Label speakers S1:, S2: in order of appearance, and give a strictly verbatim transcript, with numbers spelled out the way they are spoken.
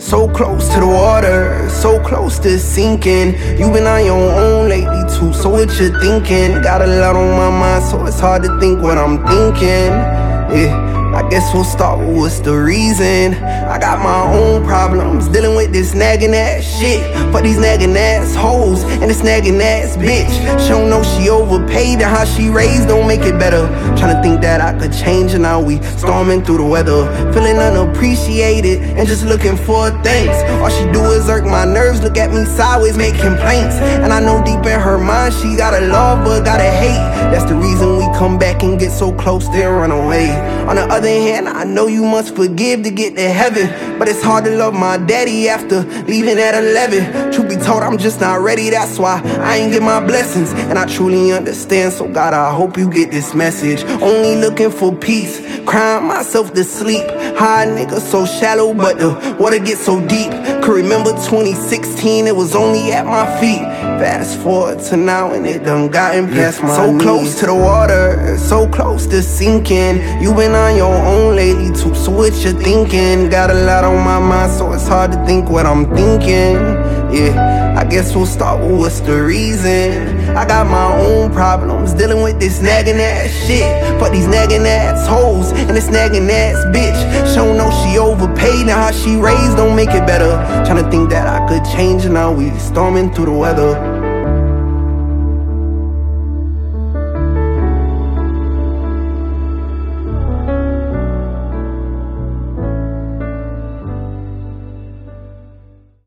S1: So close to the water, so close to sinking. You been on your own lately too, so what you thinking? Got a lot on my mind, so it's hard to think what I'm thinking. Yeah, I guess we'll start with what's the reason. I got my own problems, dealing with this nagging ass shit. For these nagging ass hoes and this nagging ass bitch. She don't know she overpaid and how she raised don't make it better. Tryna think that I could change and now we storming through the weather. Feeling unappreciated and just looking for thanks. All she do is irk my nerves, look at me sideways, make complaints. And I know deep in her mind she gotta love but gotta hate. That's the reason we come back and get so close then run away. On the other hand, I know you must forgive to get to heaven, but it's hard to love my daddy after leaving at eleven. Truth be told, I'm just not ready, that's why I ain't get my blessings. And I truly understand, so God, I hope you get this message. Only looking for peace, crying myself to sleep. High nigga so shallow, but the water gets so deep. Could remember twenty sixteen, it was only at my feet. Fast forward to now and it done gotten past my So knees. Close to the water, so close to sinking. You been on your own lately too, so what you thinking? Got a lot on my mind, so it's hard to think what I'm thinking. Yeah, I guess we'll start with what's the reason. I got my own problems, dealing with this nagging ass shit. Fuck these nagging ass hoes and this nagging ass bitch. She don't know she overpaid and how she raised don't make it better. Tryna think that I could change and now we storming through the weather.